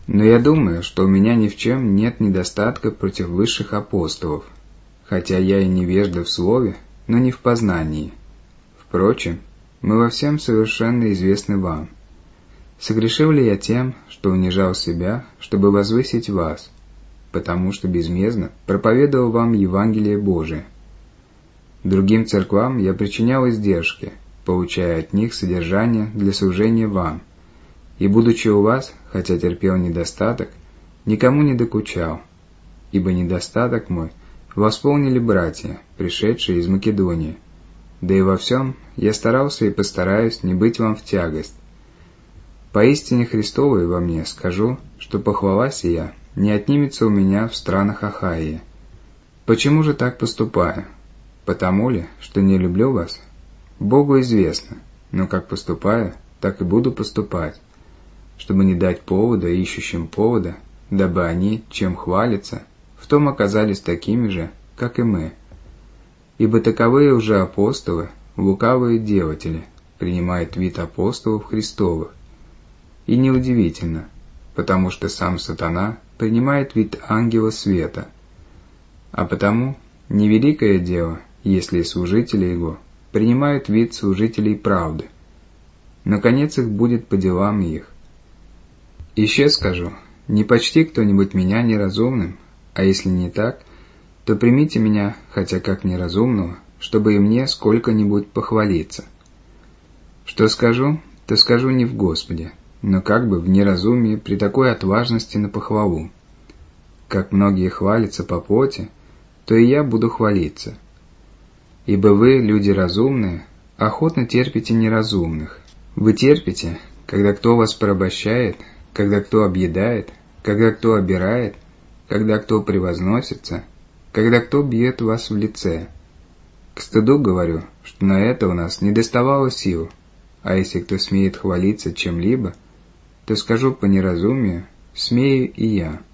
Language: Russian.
Но я думаю, что у меня ни в чем нет недостатка против высших апостолов, хотя я и невежда в слове, но не в познании. Впрочем, мы во всем совершенно известны вам. Согрешил ли я тем, что унижал себя, чтобы возвысить вас, потому что безмездно проповедовал вам Евангелие Божие? Другим церквам я причинял издержки, получая от них содержание для служения вам, и, будучи у вас, хотя терпел недостаток, никому не докучал, ибо недостаток мой восполнили братья, пришедшие из Македонии. Да и во всем я старался и постараюсь не быть вам в тягость. Поистине Христовой во мне скажу, что похвала сия не отнимется у меня в странах Ахаии. Почему же так поступаю? Потому ли, что не люблю вас? Богу известно, но как поступаю, так и буду поступать, чтобы не дать повода ищущим повода, дабы они, чем хвалятся, в том оказались такими же, как и мы. Ибо таковые уже апостолы, лукавые делатели, принимают вид апостолов Христовых. И неудивительно, потому что сам сатана принимает вид ангела света. А потому невеликое дело, если служители его принимают вид служителей правды. Но конец их будет по делам их. Еще скажу, не почти кто-нибудь меня неразумным, а если не так, то примите меня, хотя как неразумного, чтобы и мне сколько-нибудь похвалиться. Что скажу, то скажу не в Господе, но как бы в неразумии при такой отважности на похвалу. Как многие хвалятся по плоти, то и я буду хвалиться. Ибо вы, люди разумные, охотно терпите неразумных. Вы терпите, когда кто вас порабощает, когда кто объедает, когда кто обирает, когда кто превозносится, когда кто бьет вас в лице. К стыду говорю, что на это у нас не доставало сил, а если кто смеет хвалиться чем-либо, то скажу по неразумию, смею и я.